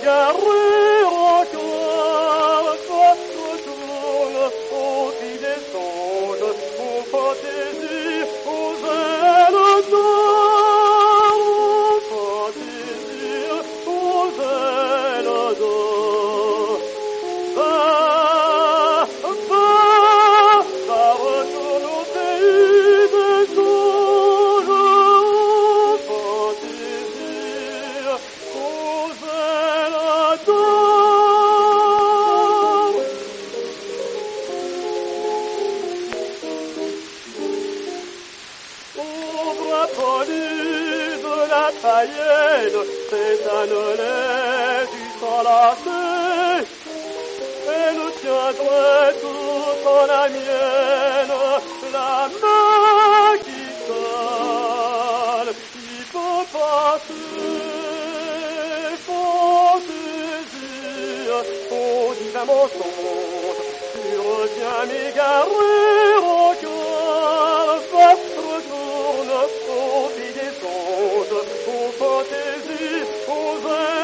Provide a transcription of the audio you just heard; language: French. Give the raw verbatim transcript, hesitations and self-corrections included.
m'égarer encore, votre tourne au fil des songes, aux fantaisies, aux ailes d'or, aux fantaisies, aux ailes d'or. Va, va, va, retourne au pays des songes, aux fantaisies, aux ailes d'or. Au bras poli de la païenne, s'étale lait du sang lassé. Elle tiendrait tout en la mienne, la main qui colle, qui peut passer, fantaisie, on dit un mensonge, tu retiens m'égarer encore, votre tourne au fil des songes, aux fantaisies, aux ailes.